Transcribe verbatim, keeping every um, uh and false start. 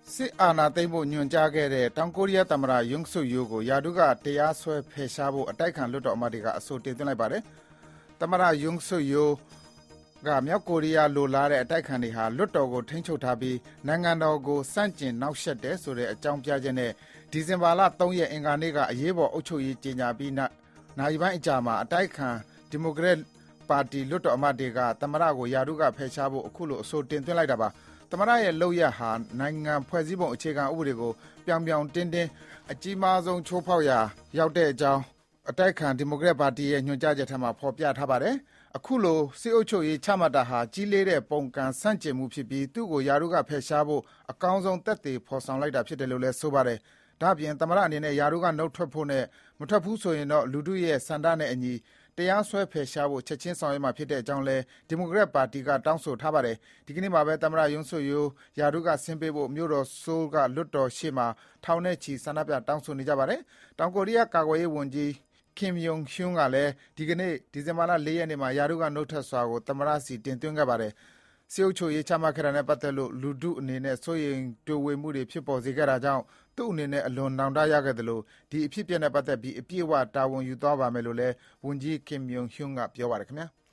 စစ်အာဏာသိမ်းဖို့ညွှန်ကြားခဲ့တဲ့တောင်ကိုရီးယားသမ္မတယွန်းဆုယိုးကိုရာထူးကတရားစွဲဖယ်ရှားဖို့အတိုက်အခံလွှတ်တော်အမတ်တွေကအဆိုတင်သွင်းလိုက်ပါတယ်။သမ္မတယွန်းဆုယိုးကမြောက်ကိုရီးယားလိုလားတဲ့အတိုက်အခံတွေဟာလွှတ်တော်ကိုထိန်းချုပ်ထားပြီးနိုင်ငံတော်ကိုဆန့်ကျင်နှောင့်ယှက်တယ်ဆိုတဲ့အကြောင်းပြချက်နဲ့ဒီဇင်ဘာလသုံးရက်အင်္ဂါနေ့ကအရေးပေါ်အုပ်ချုပ်ရေးကြေညာပြီးနာရီပိုင်းအကြာမှာအတိုက်အခံဒီမိုကရက်ပါတီလွှတ်တော်အမတ်တွေကသမ္မတကိုရာထူးကဖယ်ရှားဖို့အခုလိုအဆိုတင်သွင်းလိုက်တာပါ။သမ္မတရဲ့လုပ်ရပ်ဟာနိုင်ငံဖွဲ့စည်းပုံအခြေခံဥပဒေကိုပြောင်ပြောင်တင်းတင်းအကြီးမားဆုံးချိုးဖောက်ရာရောက်တဲ့အကြောင်းအတိုက်အခံဒီမိုကရက်ပါတီရဲ့ညွှန်ကြားချက်ထဲမှာဖော်ပြထားပါတယ်။အခုလိုစစ်အုပ်ချုပ်ရေးချမှတ်တာဟာကြီးလေးတဲ့ပုံကံဆန့်ကျင်မှုဖြစ်ပြီးသူ့ကိုရာထူးကဖယ်ရှားဖို့အကောင်းဆုံးသက်သေဖော်ဆောင်လိုက်တာဖြစ်တယ်လို့လည်းဆိုပါတယ်။ဒါ့အပြင်သမ္မတအနေနဲ့ရာထူးကနှုတ်ထွက်ဖို့နဲ့မထွက်ဘူးဆိုရင်တော့လူထုရဲ့ဆန္ဒနဲ့အညီတရားစွဲဖယ်ရှားဖို့ချက်ချင်းဆောင်ရွက်မှာဖြစ်တဲ့အကြောင်းလဲဒီမိုကရက်ပါတီကတောင်းဆိုထားပါတယ်။ဒီကနေ့မှာပဲသမ္မတယွန်းဆုယိုးရာထူးကဆင်းပေးဖို့မြို့တော်ဆိုးလ်ကလွှတ်တော်ရှေ့မှာထောင်နဲ့ချီဆန္ဒပြတောင်းဆိုနေကြပါတယ်။တောင်ကိုရီးယားကာကွယ်ရေးဝန်ကြီးကင်ယုံဟွန်းကလည်းဒီကနေ့ဒီဇင်ဘာလ၄ရက်နေ့မှာရာထူးကနှုတ်ထွက်စာကိုသမ္မတဆီတင်သွင်းခဲ့ပါတယ်။စစ်အုပ်ချုပ်ရေးချမှတ်ခဲ့တာနဲ့ပတ်သက်လို့လူထုအနေနဲ့စိုးရိမ်တိုဝေမှုတွေဖြစ်ပေါ်စေခဲ့တာကြောင့်သူ့အနေနဲ့အလွန်နောင်တရခဲ့တယ်လို့ဒီအဖြစ်အပျက်နဲ့ပတ်သက်ပြီးအပြည့်အဝတာဝန်ယူသွားပါမယ်လို့လည်းဝန်ကြီးကင်ယုံဟွန်းကပြောပါတယ်ခင်ဗျာ။